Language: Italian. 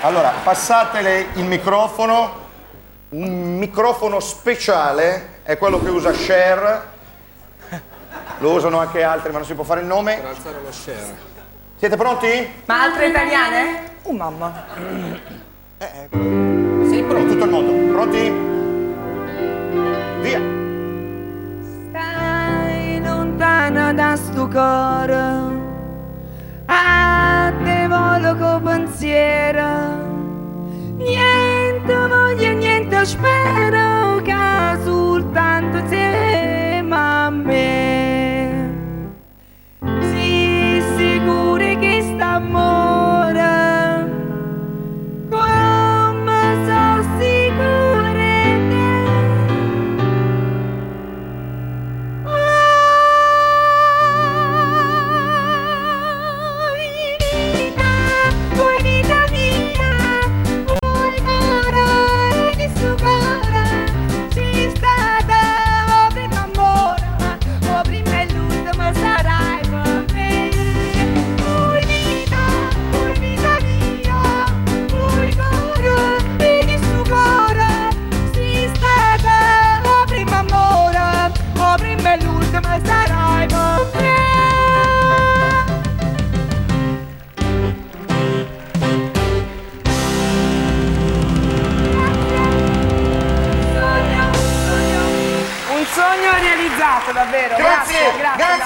Allora, passatele il microfono. Un microfono speciale è quello che usa Cher. Lo usano anche altri, ma non si può fare il nome. Per alzare lo share. Siete pronti? Ma altre italiane? Mamma. Sei pronto? Tutto il mondo. Pronti? Via. Stai lontana da sto cuore, a te volo con pensiero. Niente voglio, niente spero, che soltanto insieme a me. Sii sicura che st'amore, come sono sicura di te. Vuoi vita mia, vuoi cuore di suo cuore, sei stata o prima amore, o prima e l'ultima sarai per me. Vuoi vita mia, vuoi cuore di suo cuore, sei stata o prima amore, o prima e l'ultima sarai per me. Un sogno realizzato, davvero. Grazie, Grazie.